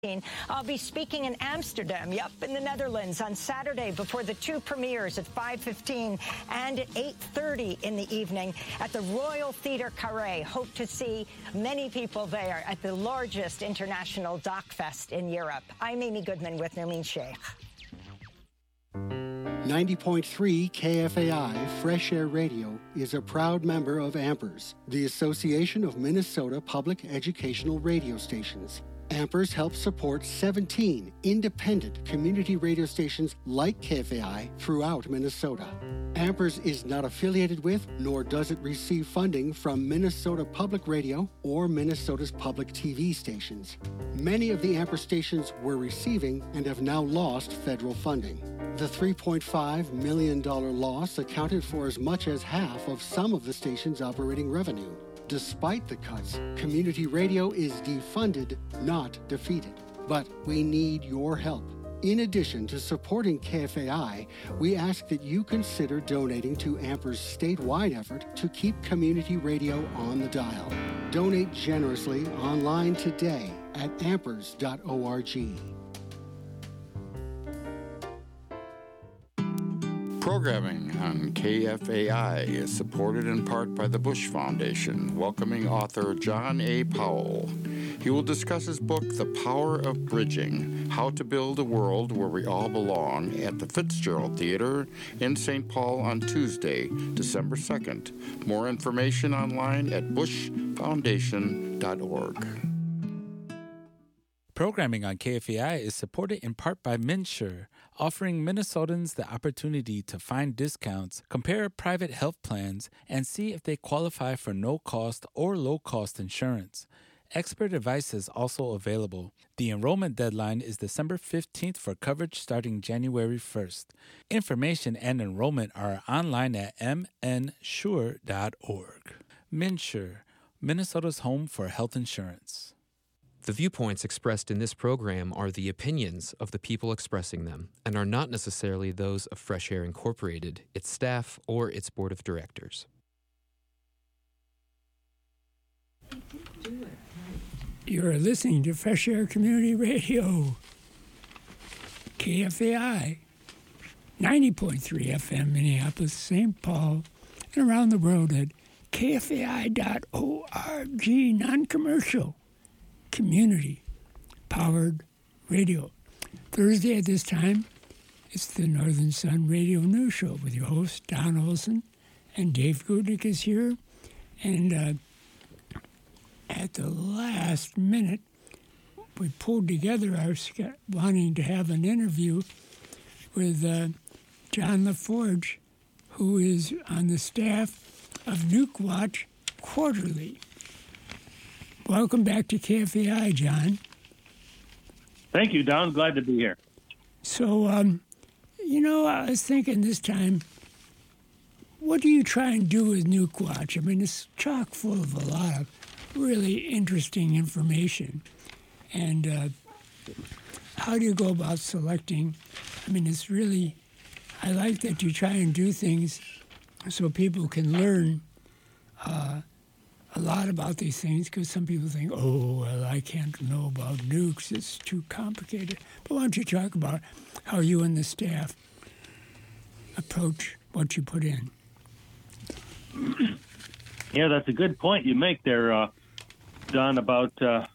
I'll be speaking in Amsterdam, in the Netherlands, on Saturday before the two premieres at 5:15 and at 8:30 in the evening at the Royal Theatre Carré. Hope to see many people there at the largest international doc fest in Europe. I'm Amy Goodman with Nermeen Sheikh. 90.3 KFAI Fresh Air Radio is a proud member of AMPERS, the Association of Minnesota Public Educational Radio Stations. AMPERS helps support 17 independent community radio stations like KFAI throughout Minnesota. AMPERS is not affiliated with, nor does it receive funding from Minnesota Public Radio or Minnesota's public TV stations. Many of the AMPERS stations were receiving and have now lost federal funding. The $3.5 million loss accounted for as much as half of some of the station's operating revenue. Despite the cuts, community radio is defunded, not defeated. But we need your help. In addition to supporting KFAI, we ask that you consider donating to AMPER's statewide effort to keep community radio on the dial. Donate generously online today at ampers.org. Programming on KFAI is supported in part by the Bush Foundation, welcoming author John A. Powell. He will discuss his book, The Power of Bridging, How to Build a World Where We All Belong, at the Fitzgerald Theater in St. Paul on Tuesday, December 2nd. More information online at bushfoundation.org. Programming on KFAI is supported in part by MNsure, offering Minnesotans the opportunity to find discounts, compare private health plans, and see if they qualify for no-cost or low-cost insurance. Expert advice is also available. The enrollment deadline is December 15th for coverage starting January 1st. Information and enrollment are online at mnsure.org. MNsure, Minnesota's home for health insurance. The viewpoints expressed in this program are the opinions of the people expressing them and are not necessarily those of Fresh Air Incorporated, its staff, or its board of directors. You're listening to Fresh Air Community Radio, KFAI, 90.3 FM, Minneapolis, St. Paul, and around the world at kfai.org, non-commercial. Community-powered radio. Thursday at this time, it's the Northern Sun Radio News Show with your host, Don Olson, and Dave Goodnick is here. And at the last minute, we pulled together our wanting to have an interview with John LaForge, who is on the staff of Nuke Watch Quarterly. Welcome back to KFAI, John. Thank you, Don. Glad to be here. So, I was thinking this time, what do you try and do with Nuke Watch? I mean, it's chock full of a lot of really interesting information. And how do you go about selecting? I mean, it's really, I like that you try and do things so people can learn a lot about these things, because some people think, I can't know about nukes, it's too complicated. But why don't you talk about how you and the staff approach what you put in? Yeah, that's a good point you make there, Don, about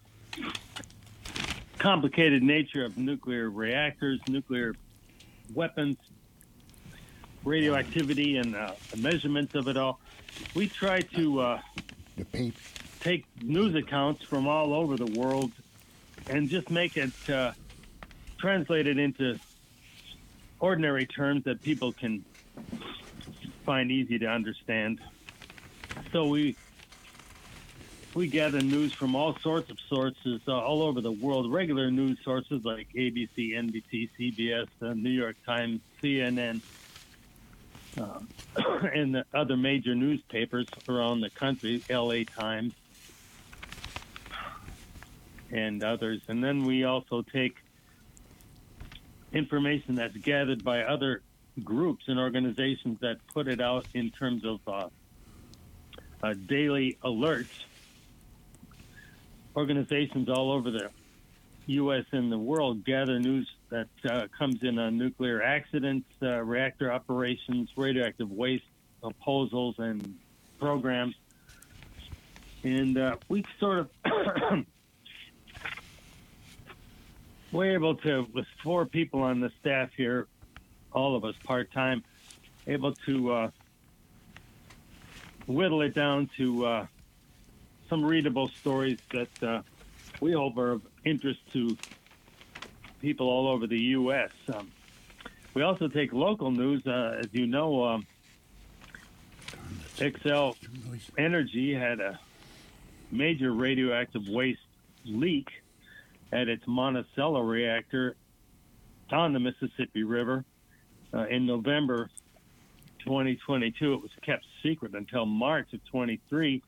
complicated nature of nuclear reactors, nuclear weapons, radioactivity, and measurements of it all. We try to take news accounts from all over the world and just make it translate it into ordinary terms that people can find easy to understand. So we gather news from all sorts of sources all over the world, regular news sources like ABC, NBC, CBS, New York Times, CNN, and the other major newspapers around the country, LA Times, and others. And then we also take information that's gathered by other groups and organizations that put it out in terms of daily alerts. Organizations all over the U.S. and the world gather news that comes in on nuclear accidents, reactor operations, radioactive waste proposals and programs. And we sort of we're able to, with 4 people on the staff here, all of us part-time, able to whittle it down to some readable stories that we hope are of interest to people all over the U.S. We also take local news. As you know, Xcel Energy had a major radioactive waste leak at its Monticello reactor on the Mississippi River in November 2022. It was kept secret until March of 23,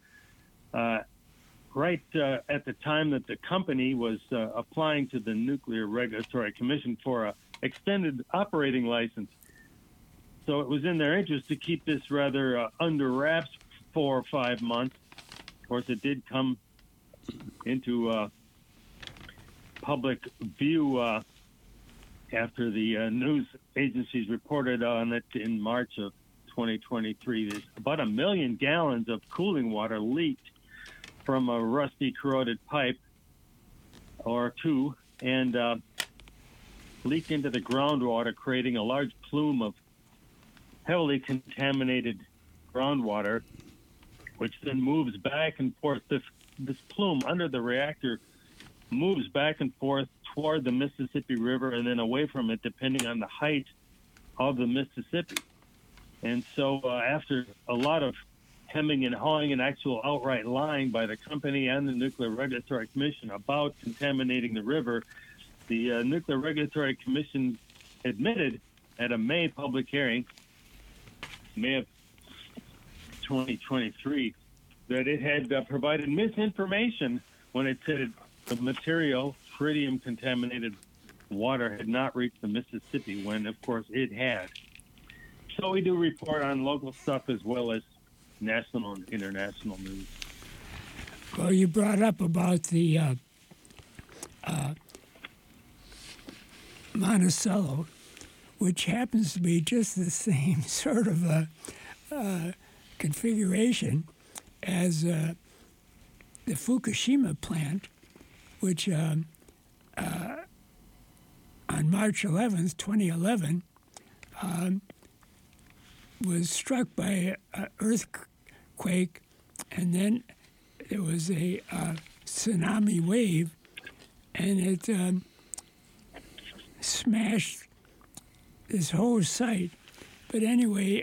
right at the time that the company was applying to the Nuclear Regulatory Commission for an extended operating license. So it was in their interest to keep this rather under wraps 4 or 5 months. Of course, it did come into public view after the news agencies reported on it in March of 2023. There's about 1 million gallons of cooling water leaked from a rusty, corroded pipe or 2 and leaked into the groundwater, creating a large plume of heavily contaminated groundwater, which then moves back and forth. This plume under the reactor moves back and forth toward the Mississippi River and then away from it, depending on the height of the Mississippi. And so after a lot of hemming and hawing and actual outright lying by the company and the Nuclear Regulatory Commission about contaminating the river, the Nuclear Regulatory Commission admitted at a May public hearing, May of 2023, that it had provided misinformation when it said the material, tritium-contaminated water, had not reached the Mississippi, when, of course, it had. So we do report on local stuff as well as national and international news. Well, you brought up about the Monticello, which happens to be just the same sort of configuration as the Fukushima plant, which on March 11th, 2011, was struck by an earthquake, and then there was a tsunami wave, and it smashed this whole site. But anyway,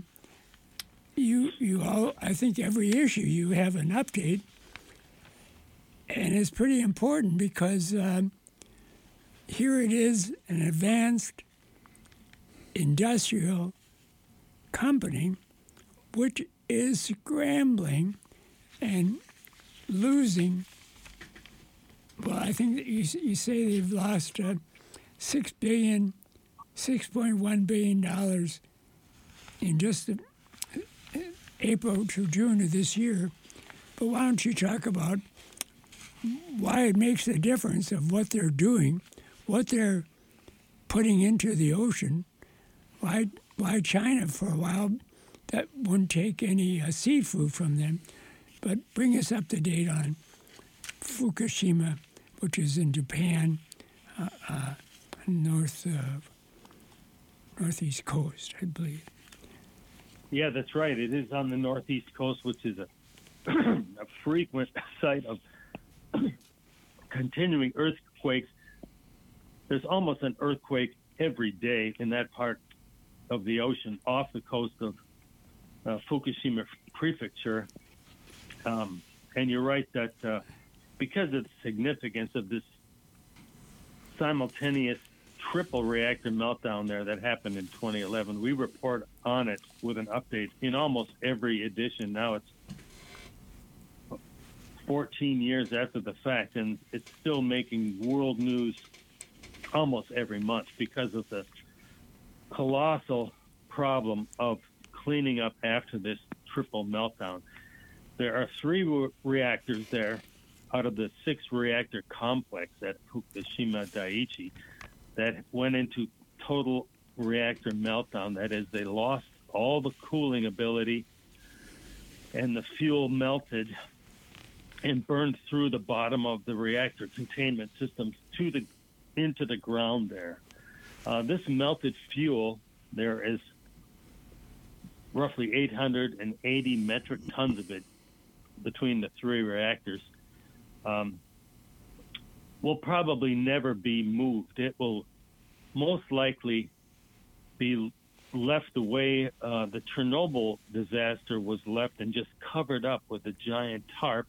you all, I think every issue you have an update, and it's pretty important because here it is, an advanced industrial company which is scrambling and losing. Well, I think that you say they've lost $6.1 billion in just April to June of this year. But why don't you talk about why it makes a difference of what they're doing, what they're putting into the ocean, why China for a while that wouldn't take any seafood from them, but bring us up to date on Fukushima, which is in Japan, northeast coast, I believe. Yeah, that's right. It is on the northeast coast, which is a frequent site of continuing earthquakes. There's almost an earthquake every day in that part of the ocean off the coast of Fukushima Prefecture. And you're right that because of the significance of this simultaneous triple reactor meltdown there that happened in 2011, we report on it with an update in almost every edition. Now it's 14 years after the fact, and it's still making world news almost every month because of the colossal problem of cleaning up after this triple meltdown. There are 3 reactors there, out of the 6-reactor complex at Fukushima Daiichi that went into total reactor meltdown. That is, they lost all the cooling ability, and the fuel melted and burned through the bottom of the reactor containment systems into the ground there. This melted fuel, there is roughly 880 metric tons of it between the 3 reactors, will probably never be moved. It will most likely be left the way the Chernobyl disaster was left, and just covered up with a giant tarp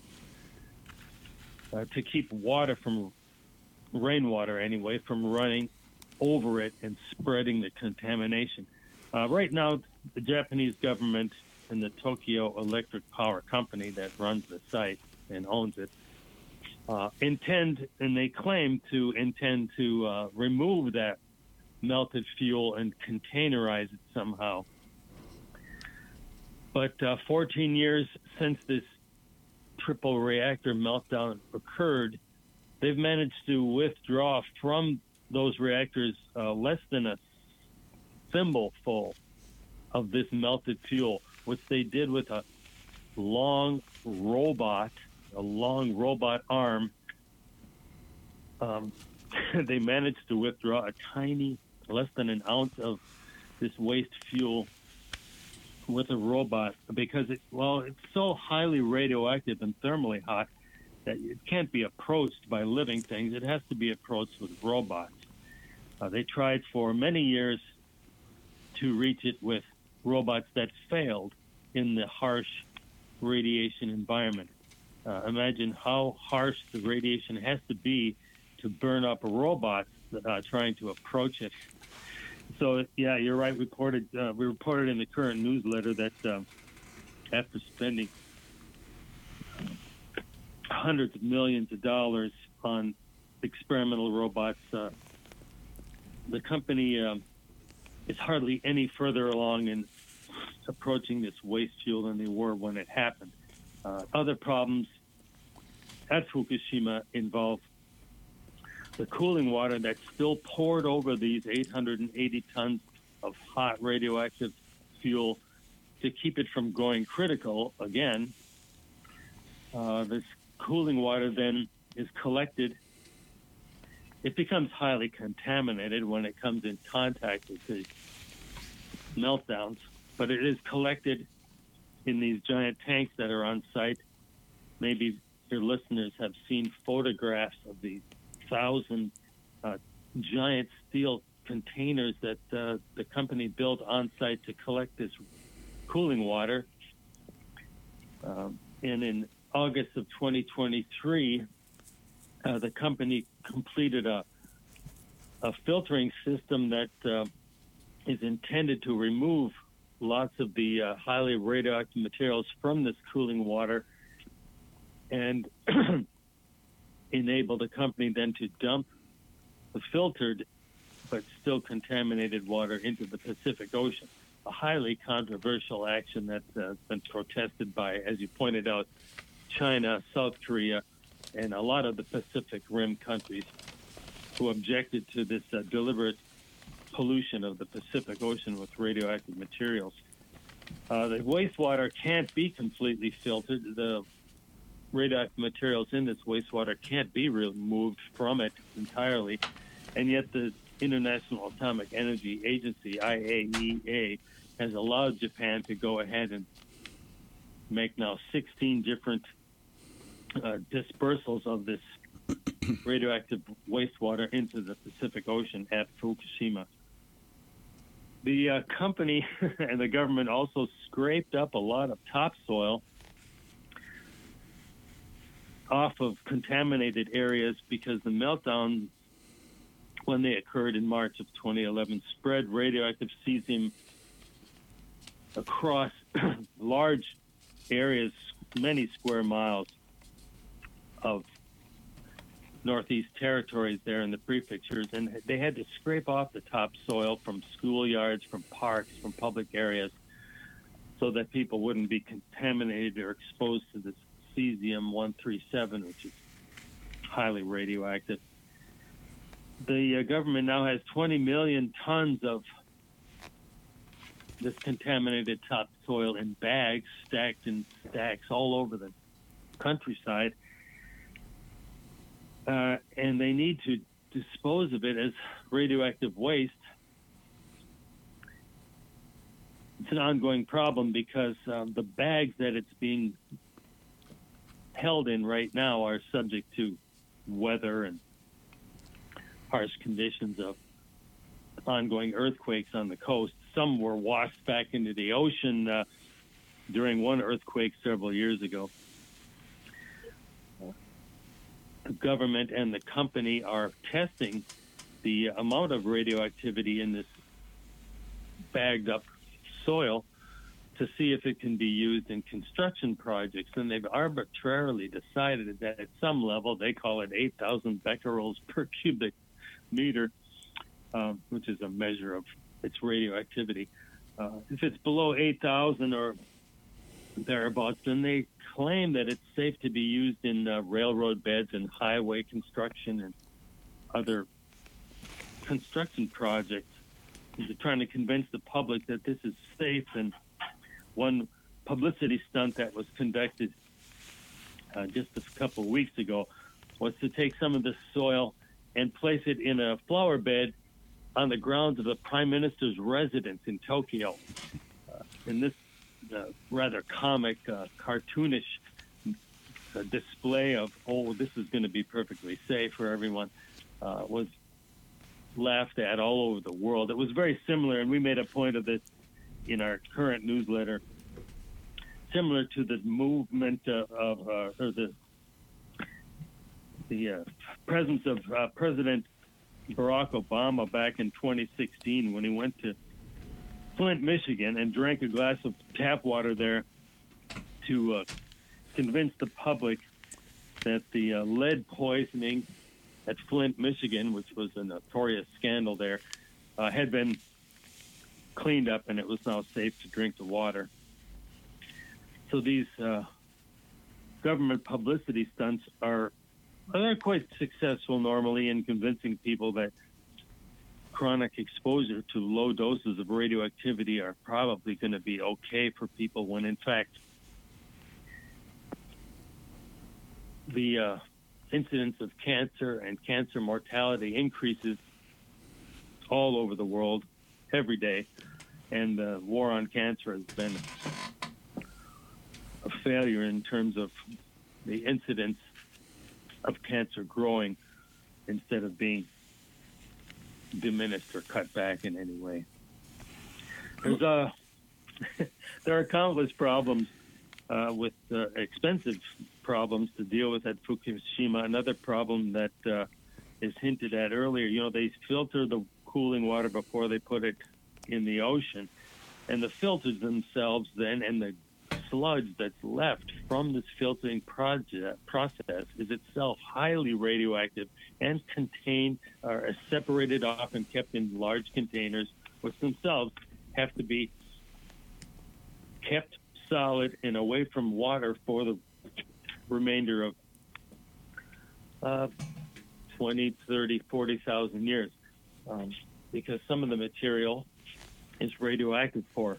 to keep water from, rainwater anyway, from running over it and spreading the contamination. Right now, the Japanese government and the Tokyo Electric Power Company that runs the site and owns it intend to remove that melted fuel and containerize it somehow. But 14 years since this triple reactor meltdown occurred, they've managed to withdraw from those reactors less than a thimbleful of this melted fuel, which they did with a long robot arm. They managed to withdraw a tiny, less than an ounce of this waste fuel with a robot, because it's so highly radioactive and thermally hot that it can't be approached by living things. It has to be approached with robots. They tried for many years to reach it with robots that failed in the harsh radiation environment. Imagine how harsh the radiation has to be to burn up robots trying to approach it. So, yeah, you're right. We reported in the current newsletter that after spending hundreds of millions of dollars on experimental robots, the company is hardly any further along in approaching this waste fuel than they were when it happened. Other problems at Fukushima involve the cooling water that's still poured over these 880 tons of hot radioactive fuel to keep it from going critical again. This cooling water then is collected. It becomes highly contaminated when it comes in contact with the meltdowns, but it is collected in these giant tanks that are on site. Maybe your listeners have seen photographs of these 1,000 giant steel containers that the company built on site to collect this cooling water. And in August of 2023, the company completed a filtering system that is intended to remove lots of the highly radioactive materials from this cooling water and enable the company then to dump the filtered but still contaminated water into the Pacific Ocean. A highly controversial action that's been protested by, as you pointed out, China, South Korea, and a lot of the Pacific Rim countries who objected to this deliberate pollution of the Pacific Ocean with radioactive materials. The wastewater can't be completely filtered. The radioactive materials in this wastewater can't be removed from it entirely, and yet the International Atomic Energy Agency, IAEA, has allowed Japan to go ahead and make now 16 different dispersals of this radioactive wastewater into the Pacific Ocean at Fukushima. The company and the government also scraped up a lot of topsoil off of contaminated areas because the meltdown, when they occurred in March of 2011, spread radioactive cesium across large areas, many square miles of Northeast Territories there in the prefectures, and they had to scrape off the topsoil from schoolyards, from parks, from public areas, so that people wouldn't be contaminated or exposed to this cesium-137, which is highly radioactive. The government now has 20 million tons of this contaminated topsoil in bags, stacked in stacks all over the countryside. And they need to dispose of it as radioactive waste. It's an ongoing problem because the bags that it's being held in right now are subject to weather and harsh conditions of ongoing earthquakes on the coast. Some were washed back into the ocean during one earthquake several years ago. The government and the company are testing the amount of radioactivity in this bagged up soil to see if it can be used in construction projects. And they've arbitrarily decided that at some level, they call it 8,000 becquerels per cubic meter, which is a measure of its radioactivity. If it's below 8,000 or thereabouts, then they claim that it's safe to be used in railroad beds and highway construction and other construction projects. They're trying to convince the public that this is safe. And one publicity stunt that was conducted just a couple of weeks ago was to take some of the soil and place it in a flower bed on the grounds of the Prime Minister's residence in Tokyo. And this rather comic, cartoonish display of, oh, this is going to be perfectly safe for everyone, was laughed at all over the world. It was very similar, and we made a point of this in our current newsletter, similar to the movement or the presence of President Barack Obama back in 2016 when he went to Flint, Michigan, and drank a glass of tap water there to convince the public that the lead poisoning at Flint, Michigan, which was a notorious scandal there, had been cleaned up and it was now safe to drink the water. So these government publicity stunts they're quite successful normally in convincing people that chronic exposure to low doses of radioactivity are probably going to be okay for people, when in fact the incidence of cancer and cancer mortality increases all over the world every day, and the war on cancer has been a failure in terms of the incidence of cancer growing instead of being diminished or cut back in any way. There are countless problems with expensive problems to deal with at Fukushima. Another problem that is hinted at earlier, they filter the cooling water before they put it in the ocean, and the filters themselves then, and the sludge that's left from this filtering process is itself highly radioactive and contained, are separated off and kept in large containers, which themselves have to be kept solid and away from water for the remainder of 20, 30, 40,000 years, because some of the material is radioactive for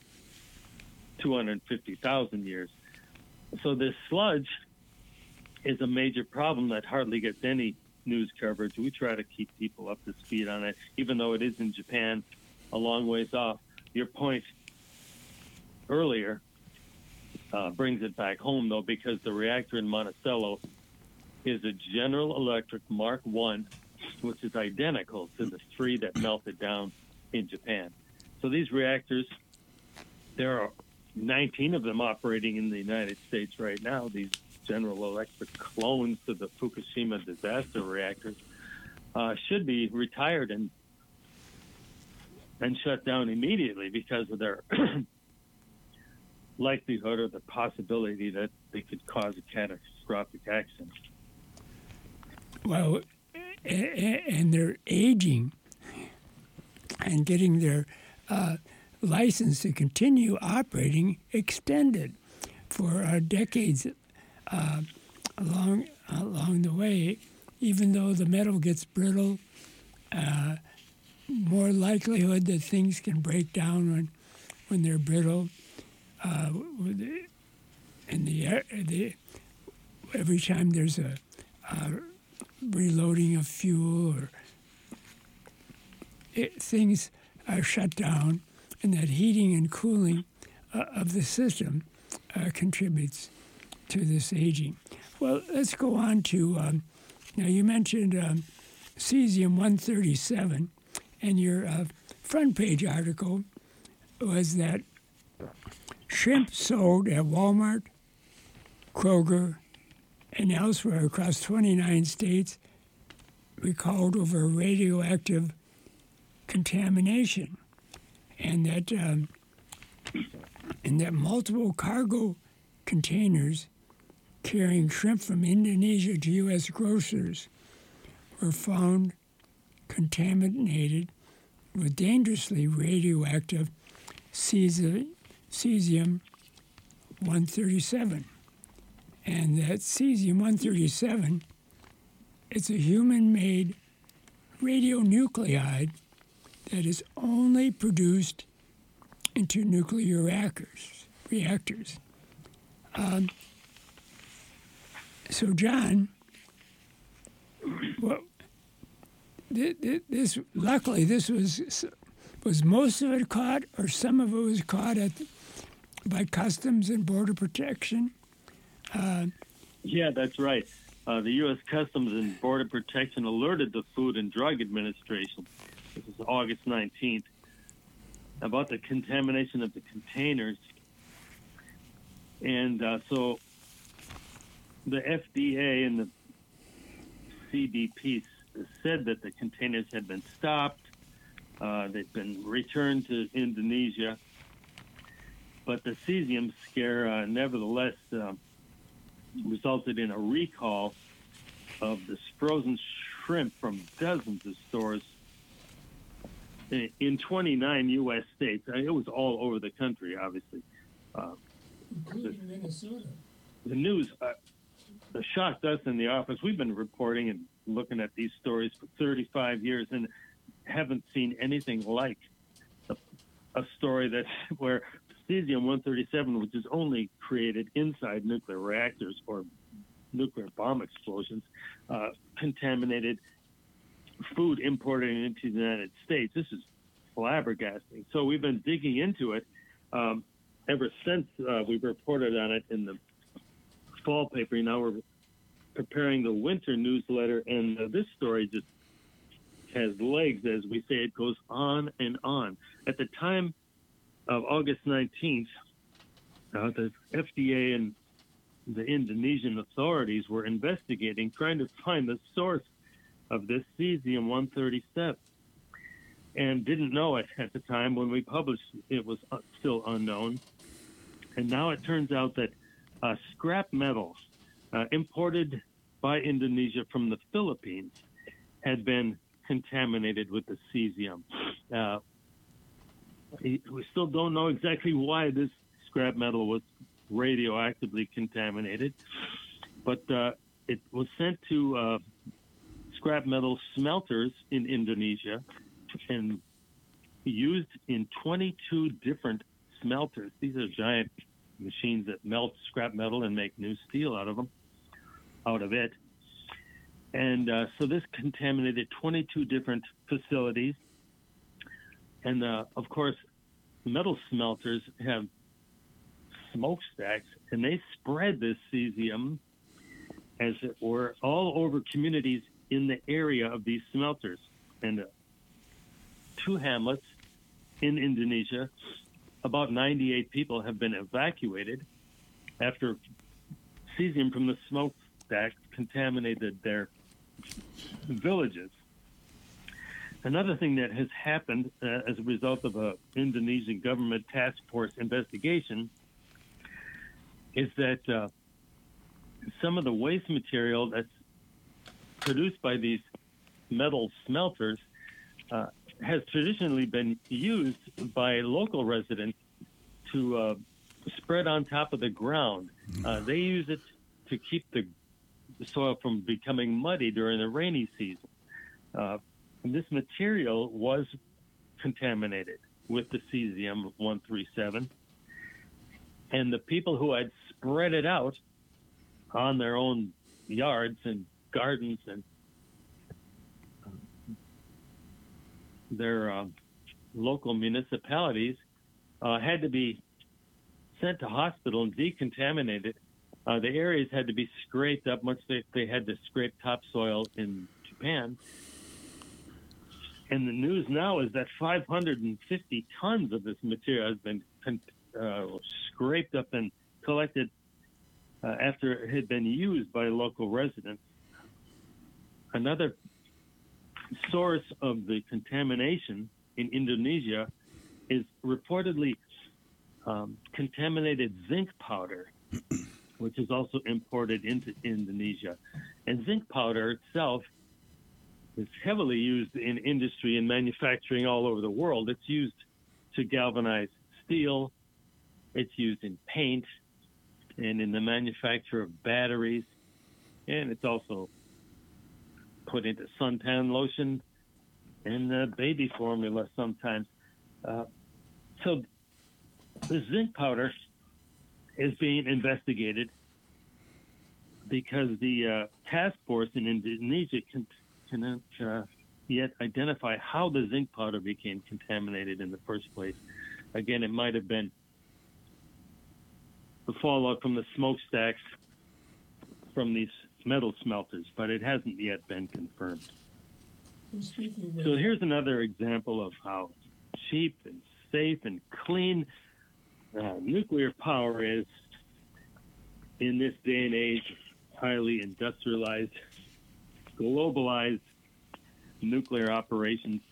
250,000 years. So this sludge is a major problem that hardly gets any news coverage. We try to keep people up to speed on it, even though it is in Japan, a long ways off. Your point earlier brings it back home, though, because the reactor in Monticello is a General Electric Mark I, which is identical to the 3 that melted down in Japan. So these reactors, there are 19 of them operating in the United States right now, these General Electric clones to the Fukushima disaster reactors, should be retired and shut down immediately because of their likelihood or the possibility that they could cause a catastrophic accident. Well, and they're aging and getting their license to continue operating extended for decades along the way, even though the metal gets brittle, more likelihood that things can break down when they're brittle. Every time there's a reloading of fuel or things are shut down, and that heating and cooling of the system contributes to this aging. Well, let's go on to, now you mentioned cesium-137, and your front page article was that shrimp sold at Walmart, Kroger, and elsewhere across 29 states recalled over radioactive contamination, and that multiple cargo containers carrying shrimp from Indonesia to U.S. grocers were found contaminated with dangerously radioactive cesium-137. And that cesium-137, it's a human-made radionuclide that is only produced into nuclear reactors. So, John, well, luckily this was most of it caught, or some of it was caught by Customs and Border Protection. Yeah, that's right. The U.S. Customs and Border Protection alerted the Food and Drug Administration, this is August 19th, about the contamination of the containers. And so the FDA and the CBP said that the containers had been stopped. They've been returned to Indonesia. But the cesium scare nevertheless resulted in a recall of this frozen shrimp from dozens of stores in 29 U.S. states. It was all over the country, obviously. Including Minnesota. The news shocked us in the office. We've been reporting and looking at these stories for 35 years and haven't seen anything like a story where cesium-137, which is only created inside nuclear reactors or nuclear bomb explosions, contaminated food imported into the United States. This is flabbergasting. So we've been digging into it ever since we reported on it in the fall paper. Now we're preparing the winter newsletter, and this story just has legs. As we say, it goes on and on. At the time of August 19th, the FDA and the Indonesian authorities were investigating, trying to find the source of this cesium-137, and didn't know it at the time. When we published, it was still unknown. And now it turns out that scrap metals imported by Indonesia from the Philippines had been contaminated with the cesium. We still don't know exactly why this scrap metal was radioactively contaminated, but it was sent to scrap metal smelters in Indonesia and used in 22 different smelters. These are giant machines that melt scrap metal and make new steel out of it. And so this contaminated 22 different facilities. And of course, metal smelters have smokestacks, and they spread this cesium, as it were, all over communities in the area of these smelters. And 2 hamlets in Indonesia, about 98 people have been evacuated after cesium from the smokestack contaminated their villages. Another thing that has happened as a result of an Indonesian government task force investigation is that some of the waste material that's produced by these metal smelters has traditionally been used by local residents to spread on top of the ground. They use it to keep the soil from becoming muddy during the rainy season. And this material was contaminated with the cesium-137. And the people who had spread it out on their own yards and gardens and their local municipalities had to be sent to hospital and decontaminated. The areas had to be scraped up, much like they had to scrape topsoil in Japan. And the news now is that 550 tons of this material has been scraped up and collected after it had been used by local residents. Another source of the contamination in Indonesia is reportedly contaminated zinc powder, which is also imported into Indonesia. And zinc powder itself is heavily used in industry and manufacturing all over the world. It's used to galvanize steel. It's used in paint and in the manufacture of batteries. And it's also put into suntan lotion and baby formula sometimes. So the zinc powder is being investigated because the task force in Indonesia cannot yet identify how the zinc powder became contaminated in the first place. Again, it might have been the fallout from the smokestacks from these metal smelters, but it hasn't yet been confirmed. So here's another example of how cheap and safe and clean nuclear power is in this day and age, highly industrialized, globalized nuclear operations,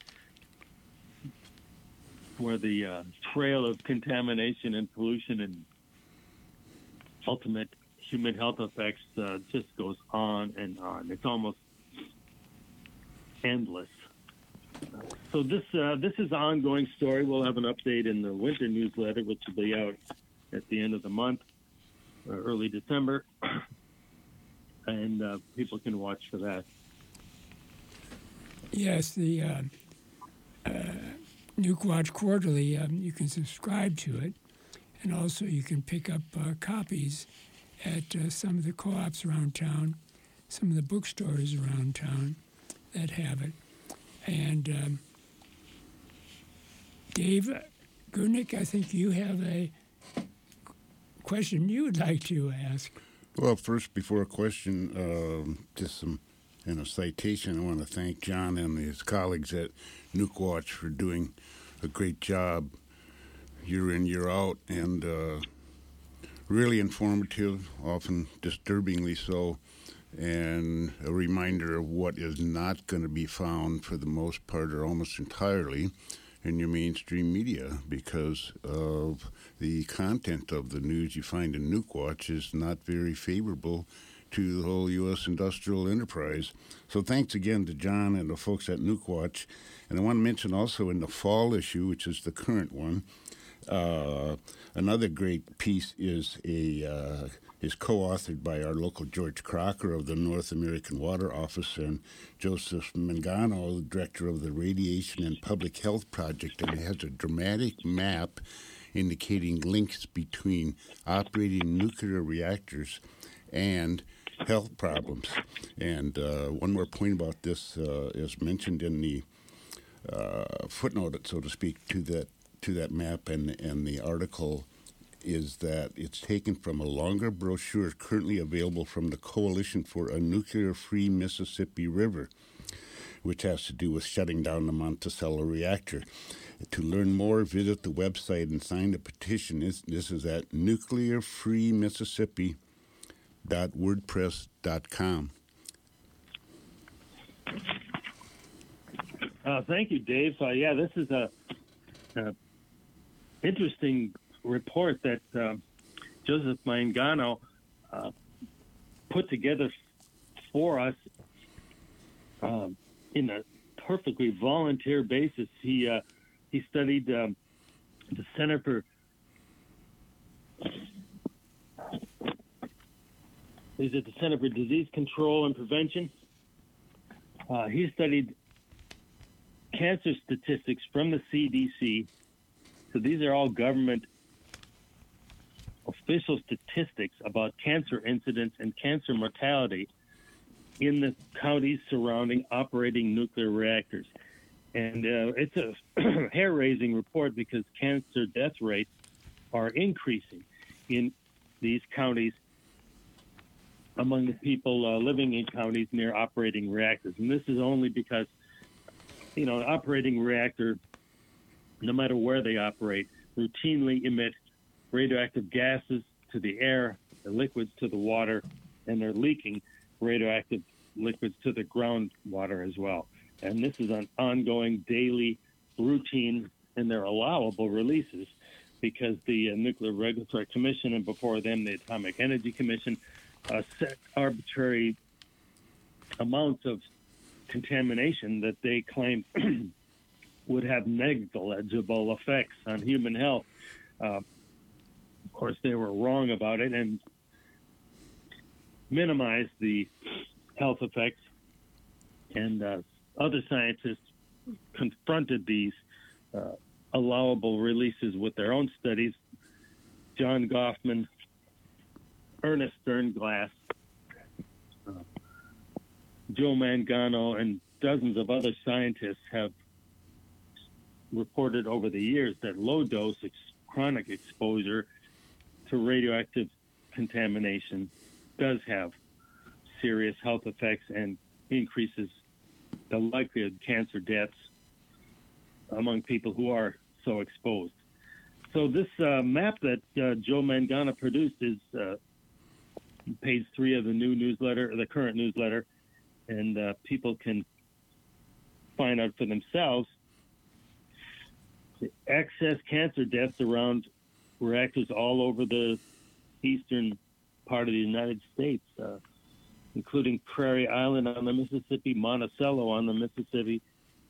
where the trail of contamination and pollution and ultimate human health effects just goes on and on. It's almost endless. So this is an ongoing story. We'll have an update in the winter newsletter, which will be out at the end of the month, early December, and people can watch for that. Yes, the Nuke Watch Quarterly, you can subscribe to it, and also you can pick up copies at some of the co-ops around town, some of the bookstores around town that have it. And Dave Gurnick, I think you have a question you would like to ask. Well, first, before a question, just some citation. I want to thank John and his colleagues at Nuke Watch for doing a great job year in, year out, and really informative, often disturbingly so, and a reminder of what is not going to be found for the most part or almost entirely in your mainstream media, because of the content of the news you find in Nuke Watch is not very favorable to the whole U.S. industrial enterprise. So thanks again to John and the folks at Nuke Watch. And I want to mention also in the fall issue, which is the current one, another great piece is co-authored by our local George Crocker of the North American Water Office and Joseph Mangano, the director of the Radiation and Public Health Project, and it has a dramatic map indicating links between operating nuclear reactors and health problems. And one more point about this is mentioned in the footnote, so to speak, to that map and the article, is that it's taken from a longer brochure currently available from the Coalition for a Nuclear-Free Mississippi River, which has to do with shutting down the Monticello reactor. To learn more, visit the website and sign the petition. This is at nuclearfreemississippi.wordpress.com. Thank you, Dave. Yeah, this is a interesting report that Joseph Mangano put together for us in a perfectly volunteer basis. He studied the Center for He's at the Center for Disease Control and Prevention. He studied cancer statistics from the CDC. So these are all government official statistics about cancer incidence and cancer mortality in the counties surrounding operating nuclear reactors. And it's a hair-raising report because cancer death rates are increasing in these counties among the people living in counties near operating reactors. And this is only because, an operating reactor, no matter where they operate, routinely emit radioactive gases to the air, the liquids to the water, and they're leaking radioactive liquids to the groundwater as well. And this is an ongoing daily routine, and they're allowable releases because the Nuclear Regulatory Commission, and before them the Atomic Energy Commission, set arbitrary amounts of contamination that they claim would have negligible effects on human health. Of course, they were wrong about it and minimized the health effects. And other scientists confronted these allowable releases with their own studies. John Goffman, Ernest Sternglass, Joe Mangano, and dozens of other scientists have reported over the years that low-dose chronic exposure to radioactive contamination does have serious health effects and increases the likelihood of cancer deaths among people who are so exposed. So this map that Joe Mangano produced is page 3 of the new newsletter, the current newsletter, and people can find out for themselves the excess cancer deaths around reactors all over the eastern part of the United States, including Prairie Island on the Mississippi, Monticello on the Mississippi,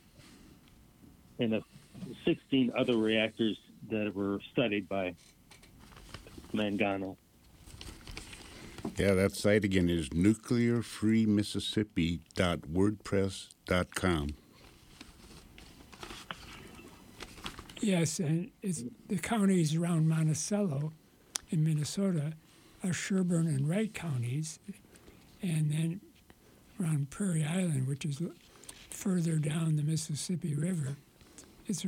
and 16 other reactors that were studied by Mangano. Yeah, that site again is nuclearfreemississippi.wordpress.com. Yes, and the counties around Monticello in Minnesota are Sherburne and Wright counties, and then around Prairie Island, which is further down the Mississippi River, it's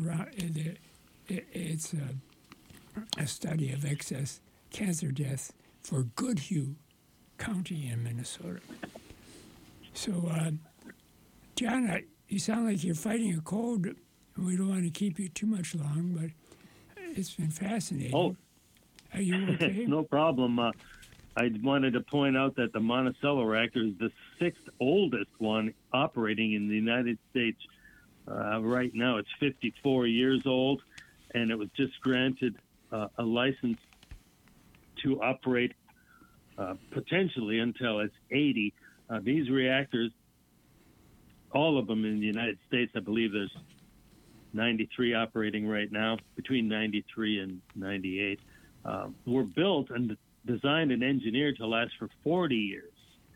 a study of excess cancer deaths for Goodhue County in Minnesota. So, John, you sound like you're fighting a cold. We don't want to keep you too much long, but it's been fascinating. Oh, are you okay? No problem. I wanted to point out that the Monticello reactor is the 6th oldest one operating in the United States. Right now, it's 54 years old, and it was just granted a license to operate potentially until it's 80. These reactors, all of them in the United States, I believe there's 93 operating right now, between 93 and 98, were built and designed and engineered to last for 40 years.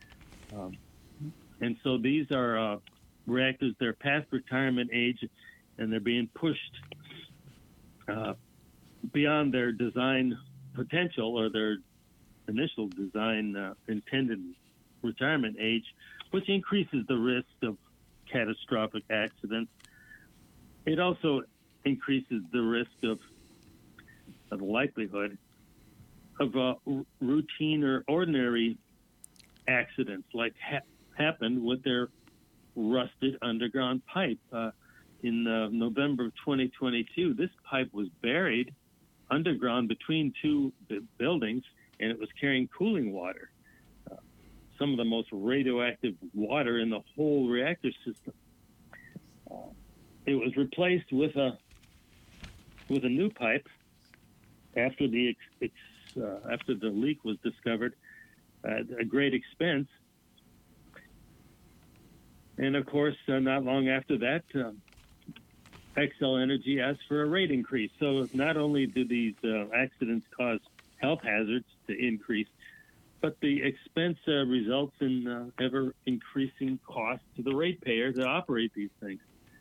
And so these are reactors, they're past retirement age, and they're being pushed beyond their design potential or their initial design intended retirement age, which increases the risk of catastrophic accidents. It also increases the risk of the likelihood of routine or ordinary accidents like happened with their rusted underground pipe. In November of 2022, this pipe was buried underground between two buildings, and it was carrying cooling water, some of the most radioactive water in the whole reactor system. It was replaced with a new pipe after the leak was discovered at a great expense. And of course, not long after that, Xcel Energy asked for a rate increase. So not only do these accidents cause health hazards to increase, but the expense results in ever-increasing costs to the ratepayer to operate these things.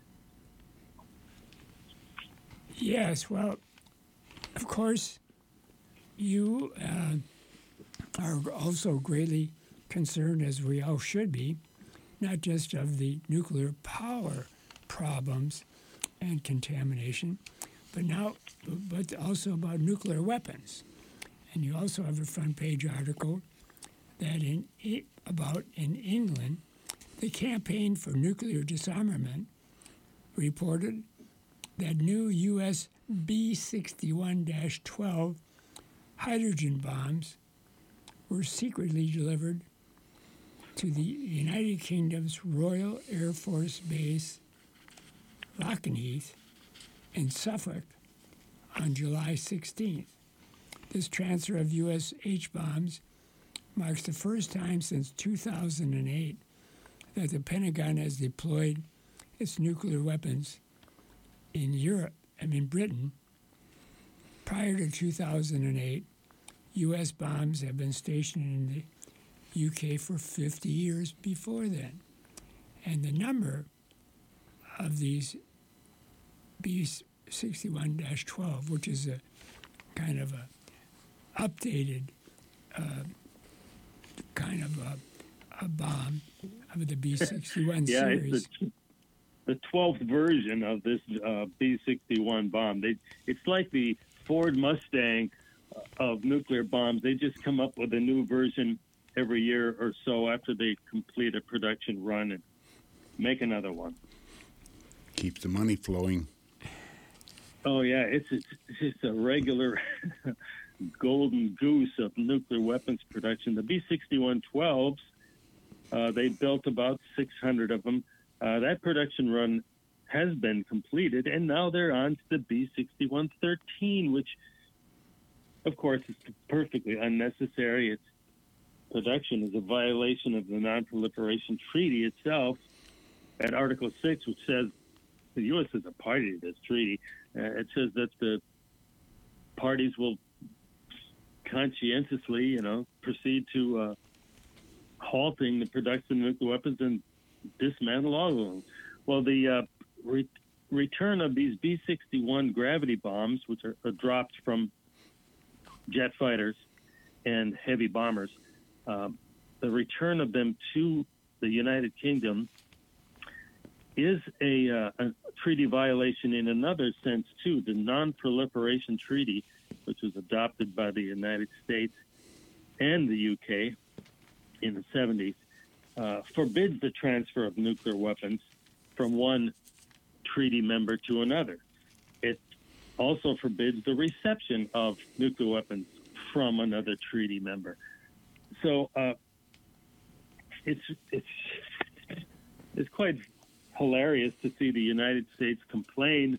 Yes, well, of course, you are also greatly concerned, as we all should be, not just of the nuclear power problems and contamination, but also about nuclear weapons. And you also have a front page article that in England, the Campaign for Nuclear Disarmament reported that new U.S. B-61-12 hydrogen bombs were secretly delivered to the United Kingdom's Royal Air Force Base, Lakenheath, in Suffolk on July 16th. This transfer of U.S. H-bombs marks the first time since 2008 that the Pentagon has deployed its nuclear weapons in Britain. Prior to 2008, U.S. bombs have been stationed in the UK for 50 years before then. And the number of these B-61-12, which is a kind of a updated a bomb of the B-61 series. It's the 12th version of this B-61 bomb. It's like the Ford Mustang of nuclear bombs. They just come up with a new version every year or so after they complete a production run and make another one. Keep the money flowing. Oh, yeah, it's a regular golden goose of nuclear weapons production. The B-61-12s, they built about 600 of them. That production run has been completed, and now they're on to the B-61-13, which, of course, is perfectly unnecessary. Its production is a violation of the Non-Proliferation Treaty itself. At Article 6, which says the U.S. is a party to this treaty, it says that the parties will conscientiously, proceed to halting the production of nuclear weapons and dismantle all of them. Well, the return of these B-61 gravity bombs, which are dropped from jet fighters and heavy bombers, the return of them to the United Kingdom is a treaty violation in another sense, too. The Non-Proliferation Treaty, which was adopted by the United States and the UK in the 70s, forbids the transfer of nuclear weapons from one treaty member to another. It also forbids the reception of nuclear weapons from another treaty member. So it's quite hilarious to see the United States complain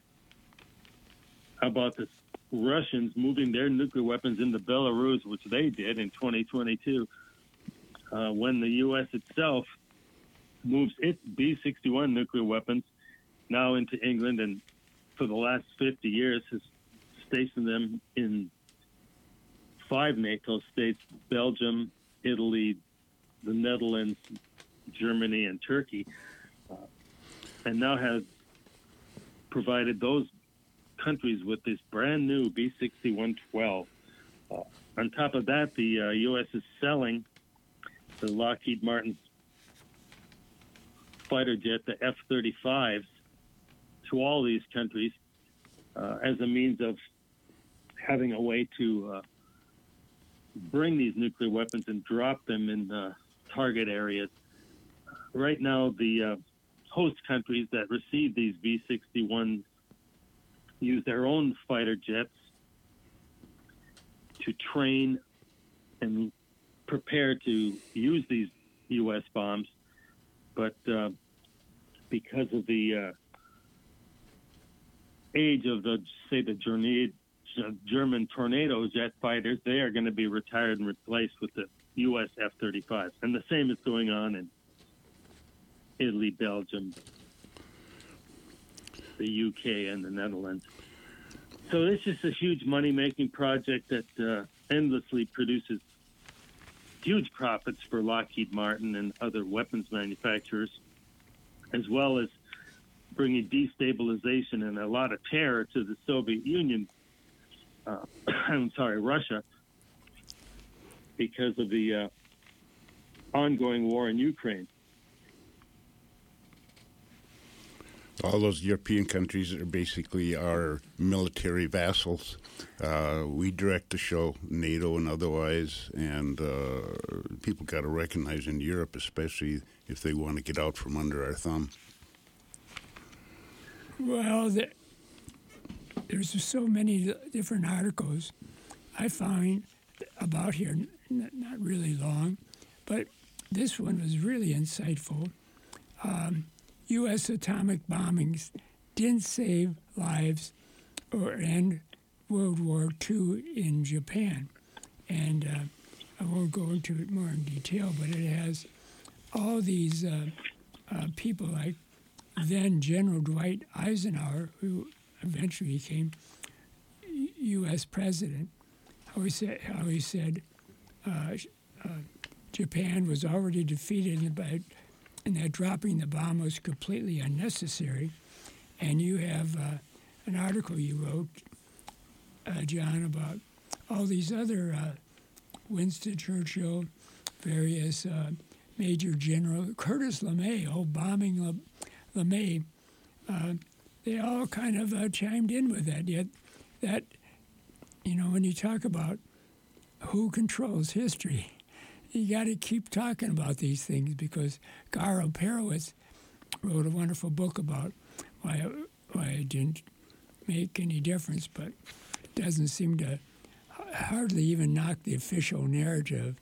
about the Russians moving their nuclear weapons into Belarus, which they did in 2022, when the U.S. itself moves its B-61 nuclear weapons now into England, and for the last 50 years has stationed them in 5 NATO states: Belgium, Italy, the Netherlands, Germany, and Turkey, and now has provided those countries with this brand new B-61-12. On top of that, the U.S. is selling the Lockheed Martin fighter jet, the F-35s, to all these countries as a means of having a way to bring these nuclear weapons and drop them in target areas. Right now, the host countries that receive these B-61s use their own fighter jets to train and prepare to use these U.S. bombs. But because of the age of the German Tornado jet fighters, they are going to be retired and replaced with the U.S. F-35s. And the same is going on in Italy, Belgium, the UK, and the Netherlands. So this is a huge money-making project that endlessly produces huge profits for Lockheed Martin and other weapons manufacturers, as well as bringing destabilization and a lot of terror to the Soviet Union, Russia, because of the ongoing war in Ukraine. All those European countries are basically our military vassals. We direct the show, NATO and otherwise, and people got to recognize in Europe, especially if they want to get out from under our thumb. Well, there's so many different articles I find about here, not really long, but this one was really insightful. U.S. atomic bombings didn't save lives or end World War II in Japan. And I won't go into it more in detail, but it has all these people like then General Dwight Eisenhower, who eventually became U.S. president, how he said Japan was already defeated and that dropping the bomb was completely unnecessary. And you have an article you wrote, John, about all these other Winston Churchill, various Major General, Curtis LeMay, bombing LeMay, they all kind of chimed in with that. Yet that, when you talk about who controls history, you got to keep talking about these things, because Gar Alperovitz wrote a wonderful book about why it didn't make any difference, but it doesn't seem to hardly even knock the official narrative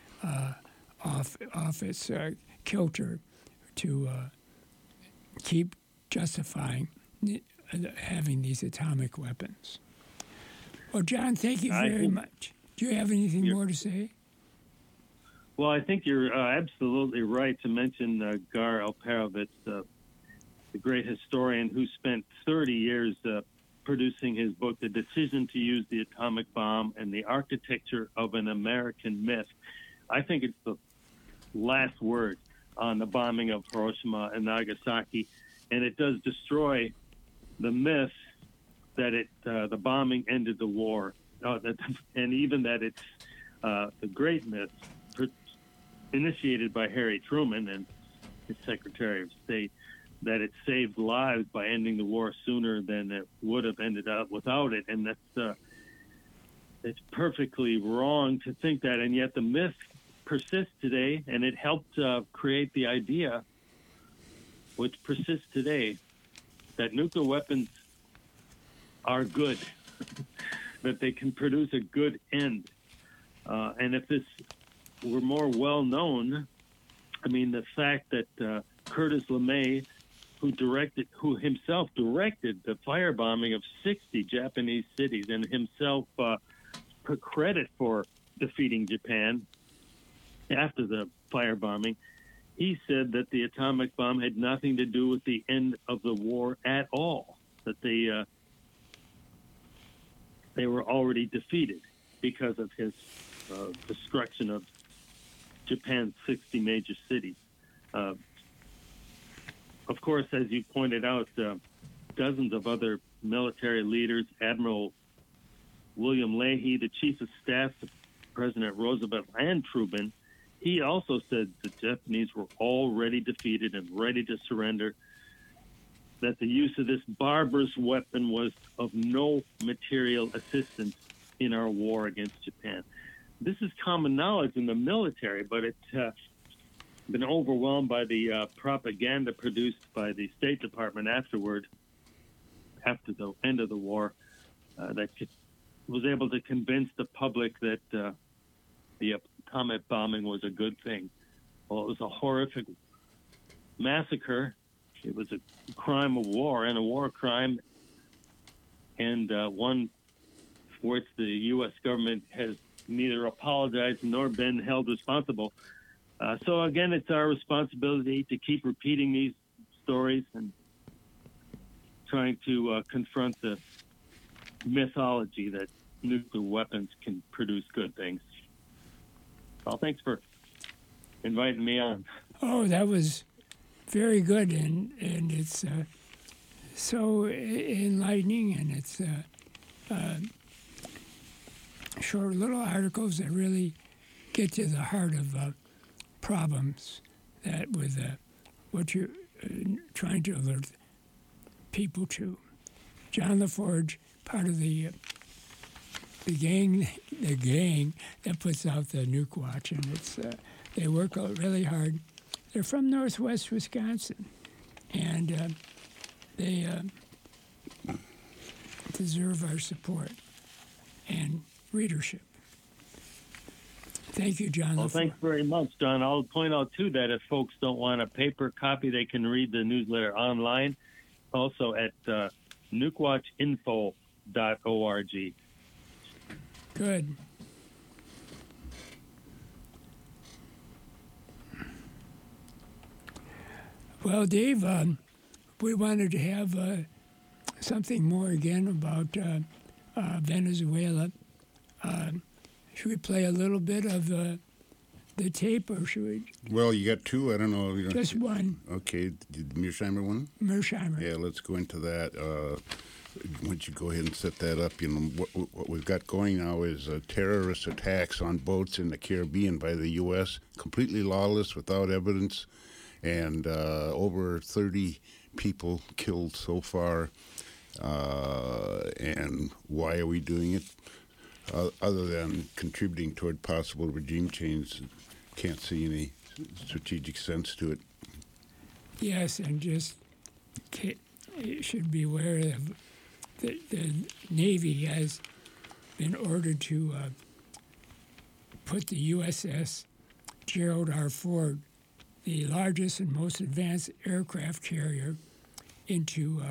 off its kilter to keep justifying having these atomic weapons. Well, John, thank you very much. Do you have anything more to say? Well, I think you're absolutely right to mention Gar Alperovitz, the great historian who spent 30 years producing his book, The Decision to Use the Atomic Bomb and the Architecture of an American Myth. I think it's the last word on the bombing of Hiroshima and Nagasaki, and it does destroy the myth that the bombing ended the war, and even that it's the great myth initiated by Harry Truman and his Secretary of State, that it saved lives by ending the war sooner than it would have ended up without it. And it's perfectly wrong to think that, and yet the myth persists today, and it helped create the idea, which persists today, that nuclear weapons are good, that they can produce a good end. And if this were more well known, I mean, the fact that Curtis LeMay, who himself directed the firebombing of 60 Japanese cities and himself put credit for defeating Japan after the firebombing, he said that the atomic bomb had nothing to do with the end of the war at all, that they were already defeated because of his destruction of Japan's 60 major cities. Of course, as you pointed out, dozens of other military leaders, Admiral William Leahy, the chief of staff to President Roosevelt and Truman, he also said the Japanese were already defeated and ready to surrender, that the use of this barbarous weapon was of no material assistance in our war against Japan. This is common knowledge in the military, but it's been overwhelmed by the propaganda produced by the State Department afterward, after the end of the war, that was able to convince the public that the atomic bombing was a good thing. Well, it was a horrific massacre. It was a crime of war and a war crime, and one for which the U.S. government has neither apologized nor been held responsible. So again, it's our responsibility to keep repeating these stories and trying to confront the mythology that nuclear weapons can produce good things. Well, thanks for inviting me on. Oh, that was very good, and it's so enlightening, and it's short little articles that really get to the heart of problems that with what you're trying to alert people to. John LaForge, part of the gang that puts out the Nuke Watch, and it's they work really hard. They're from Northwest Wisconsin, and they deserve our support and readership. Thank you, John. Well, thanks very much, John. I'll point out, too, that if folks don't want a paper copy, they can read the newsletter online, also at nukewatchinfo.org. Good. Well, Dave, we wanted to have something more again about Venezuela. Should we play a little bit of the tape, or should we? Well, you got two. I don't know. Just one. Okay, the Mearsheimer one? Mearsheimer. Yeah, let's go into that. Why don't you go ahead and set that up? You know, what we've got going now is terrorist attacks on boats in the Caribbean by the U.S., completely lawless, without evidence, and over 30 people killed so far. And why are we doing it? Other than contributing toward possible regime change, can't see any strategic sense to it. Yes, and just should be aware of the Navy has been ordered to put the USS Gerald R. Ford, the largest and most advanced aircraft carrier, into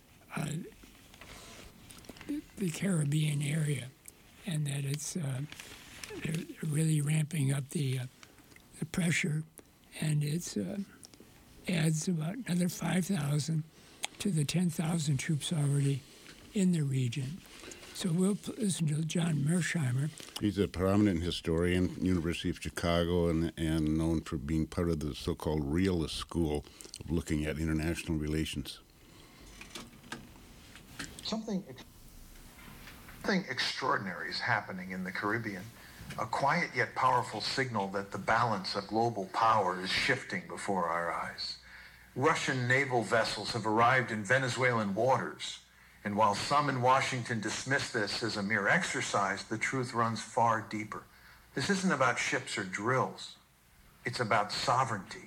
the Caribbean area, and that it's they're really ramping up the pressure, and it's adds about another 5,000 to the 10,000 troops already in the region. So we'll listen to John Mearsheimer. He's a prominent historian, University of Chicago, and known for being part of the so-called realist school of looking at international relations. Something extraordinary is happening in the Caribbean, a quiet yet powerful signal that the balance of global power is shifting before our eyes. Russian naval vessels have arrived in Venezuelan waters, and while some in Washington dismiss this as a mere exercise, the truth runs far deeper. This isn't about ships or drills. It's about sovereignty,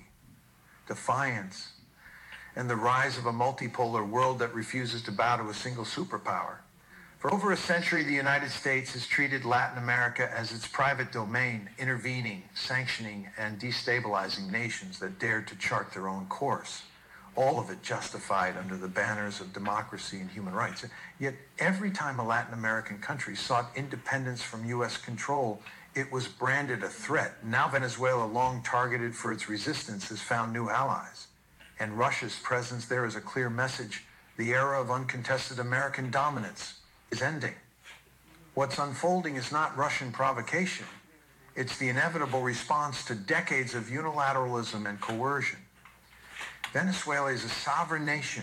defiance, and the rise of a multipolar world that refuses to bow to a single superpower. For over a century, the United States has treated Latin America as its private domain, intervening, sanctioning, and destabilizing nations that dared to chart their own course. All of it justified under the banners of democracy and human rights. Yet every time a Latin American country sought independence from U.S. control, it was branded a threat. Now Venezuela, long targeted for its resistance, has found new allies. And Russia's presence there is a clear message. The era of uncontested American dominance is ending. What's unfolding is not Russian provocation. It's the inevitable response to decades of unilateralism and coercion. Venezuela is a sovereign nation.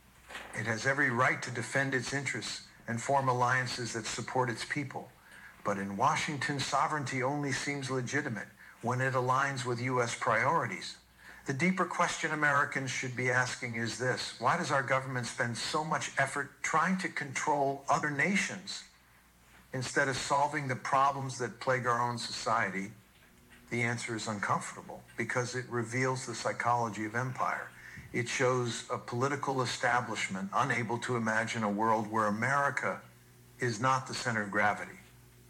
It has every right to defend its interests and form alliances that support its people. But in Washington, sovereignty only seems legitimate when it aligns with U.S. priorities. The deeper question Americans should be asking is this: why does our government spend so much effort trying to control other nations instead of solving the problems that plague our own society? The answer is uncomfortable, because it reveals the psychology of empire. It shows a political establishment unable to imagine a world where America is not the center of gravity.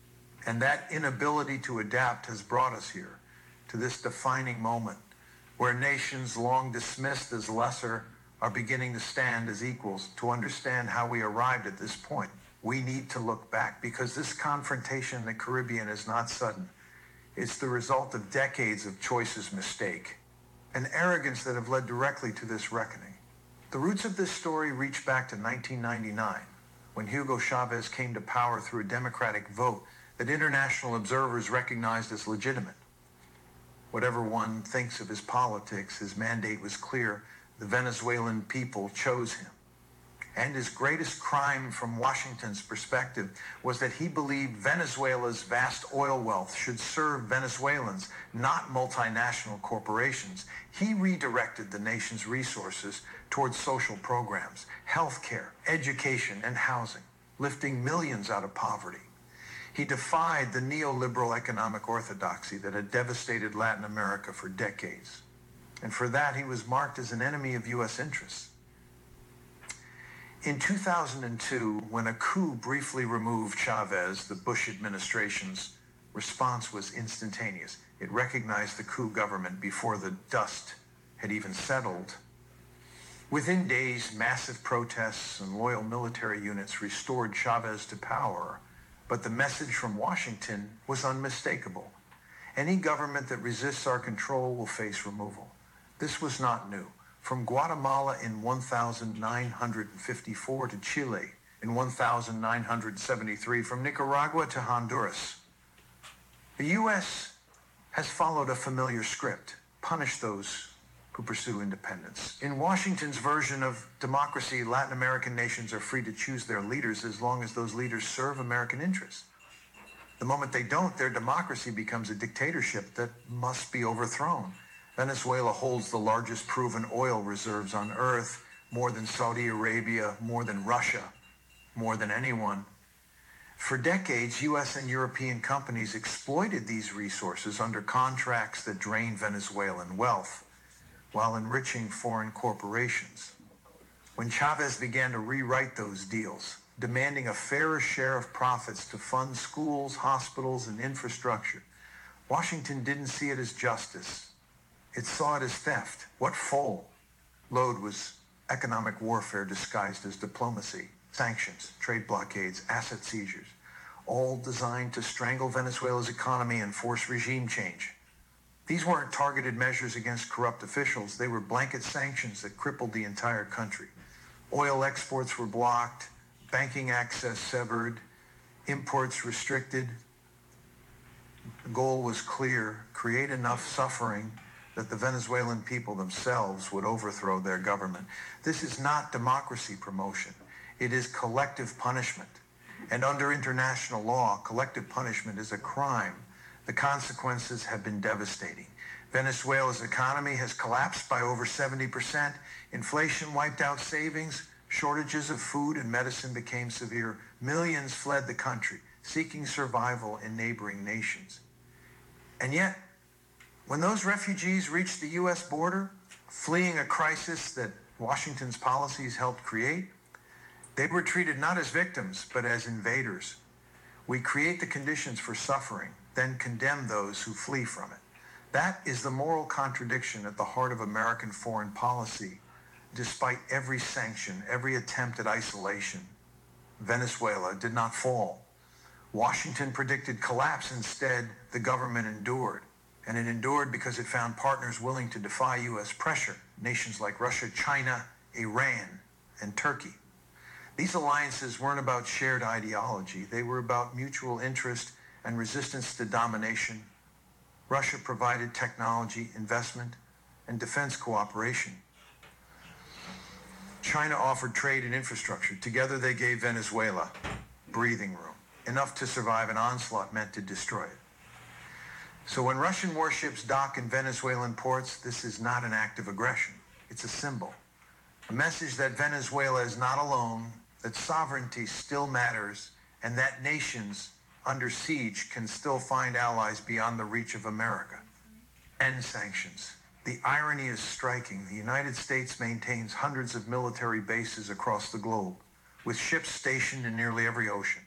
And that inability to adapt has brought us here, to this defining moment, where nations long dismissed as lesser are beginning to stand as equals. To understand how we arrived at this point, we need to look back, because this confrontation in the Caribbean is not sudden. It's the result of decades of choices mistake, and arrogance that have led directly to this reckoning. The roots of this story reach back to 1999, when Hugo Chavez came to power through a democratic vote that international observers recognized as legitimate. Whatever one thinks of his politics, his mandate was clear. The Venezuelan people chose him. And his greatest crime from Washington's perspective was that he believed Venezuela's vast oil wealth should serve Venezuelans, not multinational corporations. He redirected the nation's resources towards social programs, health care, education, and housing, lifting millions out of poverty. He defied the neoliberal economic orthodoxy that had devastated Latin America for decades. And for that, he was marked as an enemy of U.S. interests. In 2002, when a coup briefly removed Chavez, the Bush administration's response was instantaneous. It recognized the coup government before the dust had even settled. Within days, massive protests and loyal military units restored Chavez to power, but the message from Washington was unmistakable. Any government that resists our control will face removal. This was not new. From Guatemala in 1954 to Chile in 1973, from Nicaragua to Honduras. The U.S. has followed a familiar script: punish those who pursue independence. In Washington's version of democracy, Latin American nations are free to choose their leaders as long as those leaders serve American interests. The moment they don't, their democracy becomes a dictatorship that must be overthrown. Venezuela holds the largest proven oil reserves on earth, more than Saudi Arabia, more than Russia, more than anyone. For decades, U.S. and European companies exploited these resources under contracts that drained Venezuelan wealth while enriching foreign corporations. When Chavez began to rewrite those deals, demanding a fairer share of profits to fund schools, hospitals, and infrastructure, Washington didn't see it as justice. It saw it as theft. What followed was economic warfare disguised as diplomacy, sanctions, trade blockades, asset seizures, all designed to strangle Venezuela's economy and force regime change. These weren't targeted measures against corrupt officials. They were blanket sanctions that crippled the entire country. Oil exports were blocked, banking access severed, imports restricted. The goal was clear: create enough suffering that the Venezuelan people themselves would overthrow their government. This is not democracy promotion. It is collective punishment. And under international law, collective punishment is a crime. The consequences have been devastating. Venezuela's economy has collapsed by over 70%. Inflation wiped out savings. Shortages of food and medicine became severe. Millions fled the country, seeking survival in neighboring nations. And yet, when those refugees reached the U.S. border, fleeing a crisis that Washington's policies helped create, they were treated not as victims, but as invaders. We create the conditions for suffering, then condemn those who flee from it. That is the moral contradiction at the heart of American foreign policy. Despite every sanction, every attempt at isolation, Venezuela did not fall. Washington predicted collapse. Instead, the government endured. And it endured because it found partners willing to defy U.S. pressure, nations like Russia, China, Iran, and Turkey. These alliances weren't about shared ideology. They were about mutual interest and resistance to domination. Russia provided technology, investment, and defense cooperation. China offered trade and infrastructure. Together they gave Venezuela breathing room, enough to survive an onslaught meant to destroy it. So when Russian warships dock in Venezuelan ports, this is not an act of aggression. It's a symbol, a message that Venezuela is not alone, that sovereignty still matters, and that nations under siege can still find allies beyond the reach of America. End sanctions. The irony is striking. The United States maintains hundreds of military bases across the globe, with ships stationed in nearly every ocean.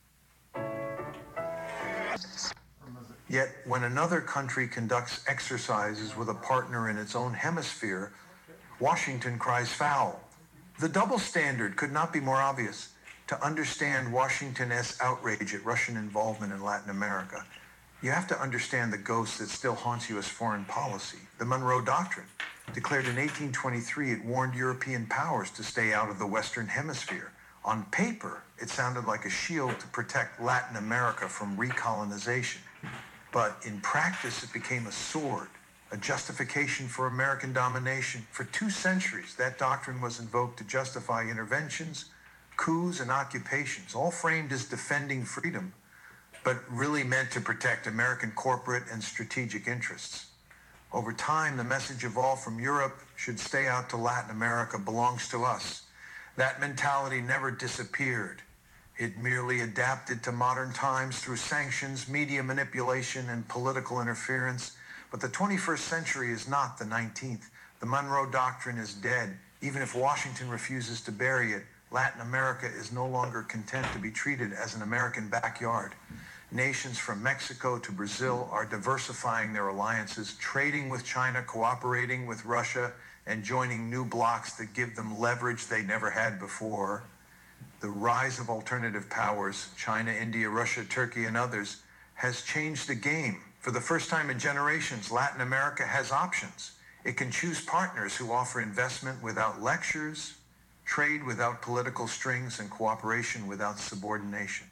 Yet, when another country conducts exercises with a partner in its own hemisphere, Washington cries foul. The double standard could not be more obvious. To understand Washington-esque outrage at Russian involvement in Latin America, you have to understand the ghost that still haunts U.S. foreign policy. The Monroe Doctrine, declared in 1823, it warned European powers to stay out of the Western Hemisphere. On paper, it sounded like a shield to protect Latin America from recolonization. But in practice, it became a sword, a justification for American domination. For 2 centuries, that doctrine was invoked to justify interventions, coups, and occupations, all framed as defending freedom, but really meant to protect American corporate and strategic interests. Over time, the message evolved from Europe should stay out to Latin America, belongs to us. That mentality never disappeared. It merely adapted to modern times through sanctions, media manipulation, and political interference. But the 21st century is not the 19th. The Monroe Doctrine is dead. Even if Washington refuses to bury it, Latin America is no longer content to be treated as an American backyard. Nations from Mexico to Brazil are diversifying their alliances, trading with China, cooperating with Russia, and joining new blocs that give them leverage they never had before. The rise of alternative powers, China, India, Russia, Turkey, and others, has changed the game. For the first time in generations, Latin America has options. It can choose partners who offer investment without lectures, trade without political strings, and cooperation without subordination.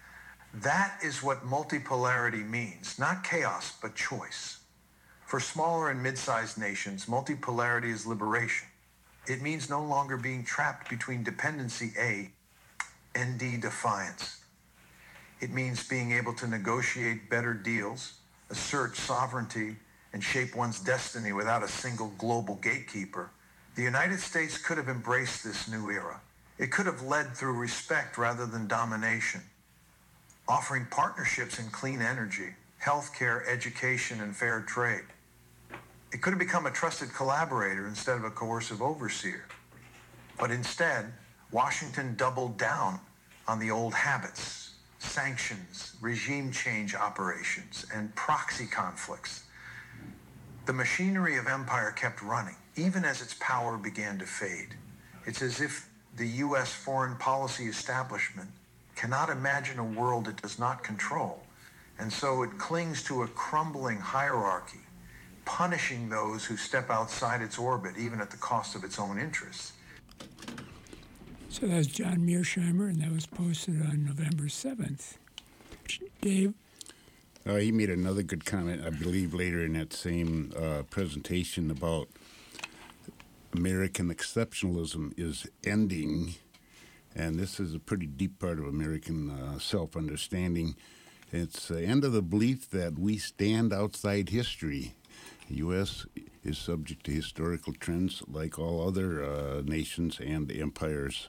That is what multipolarity means, not chaos, but choice. For smaller and mid-sized nations, multipolarity is liberation. It means no longer being trapped between dependency A and D defiance. It means being able to negotiate better deals, assert sovereignty, and shape one's destiny without a single global gatekeeper. The United States could have embraced this new era. It could have led through respect rather than domination, offering partnerships in clean energy, healthcare, education, and fair trade. It could have become a trusted collaborator instead of a coercive overseer. But instead, Washington doubled down on the old habits, sanctions, regime change operations, and proxy conflicts. The machinery of empire kept running, even as its power began to fade. It's as if the U.S. foreign policy establishment cannot imagine a world it does not control, and so it clings to a crumbling hierarchy, punishing those who step outside its orbit, even at the cost of its own interests. So that was John Mearsheimer, and that was posted on November 7th. Dave? He made another good comment, I believe, later in that same presentation about American exceptionalism is ending, and this is a pretty deep part of American self-understanding. It's the end of the belief that we stand outside history. The U.S. is subject to historical trends like all other nations and empires.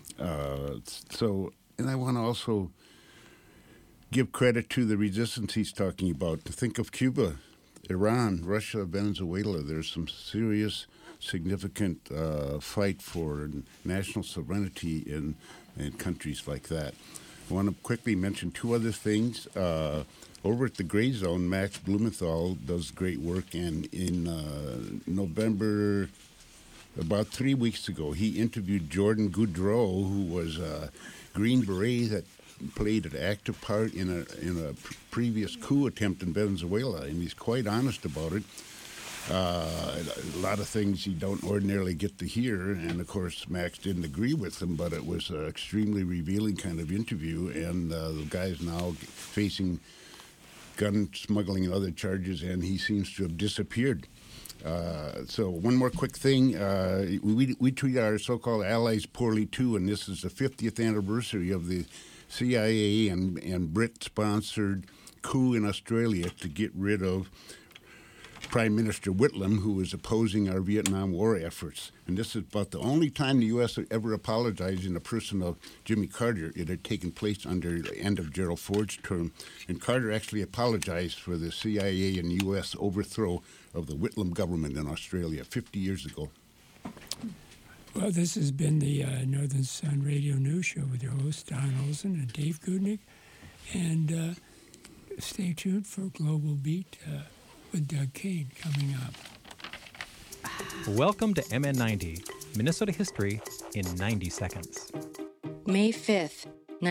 And I want to also give credit to the resistance he's talking about. Think of Cuba, Iran, Russia, Venezuela. There's some serious, significant fight for national sovereignty in countries like that. I want to quickly mention 2 other things. Over at the Gray Zone, Max Blumenthal does great work, and in November, about 3 weeks ago, he interviewed Jordan Goudreau, who was a Green Beret that played an active part in a previous coup attempt in Venezuela, and he's quite honest about it. A lot of things you don't ordinarily get to hear, and of course Max didn't agree with him, but it was an extremely revealing kind of interview, and the guy's now facing gun smuggling and other charges, and he seems to have disappeared. So one more quick thing. We treat our so-called allies poorly, too, and this is the 50th anniversary of the CIA and Brit-sponsored coup in Australia to get rid of Prime Minister Whitlam, who was opposing our Vietnam War efforts. And this is about the only time the U.S. ever apologized in the person of Jimmy Carter. It had taken place under the end of Gerald Ford's term. And Carter actually apologized for the CIA and U.S. overthrow of the Whitlam government in Australia 50 years ago. Well, this has been the Northern Sun Radio News Show with your hosts, Don Olson and Dave Goodnick. And stay tuned for Global Beat with Doug Kane coming up. Welcome to MN90, Minnesota history in 90 seconds. May 5th,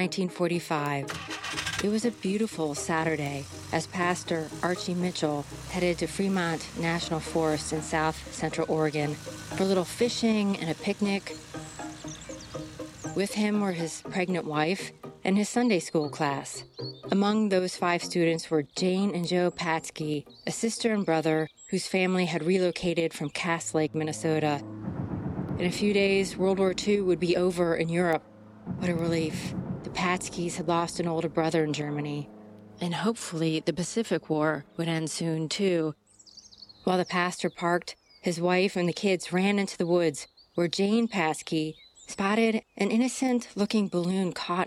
1945. It was a beautiful Saturday as Pastor Archie Mitchell headed to Fremont National Forest in south central Oregon for a little fishing and a picnic. With him were his pregnant wife and his Sunday school class. Among those 5 students were Jane and Joe Patsky, a sister and brother whose family had relocated from Cass Lake, Minnesota. In a few days, World War II would be over in Europe. What a relief. The Patskys had lost an older brother in Germany. And hopefully the Pacific War would end soon, too. While the pastor parked, his wife and the kids ran into the woods, where Jane Patsky spotted an innocent-looking balloon caught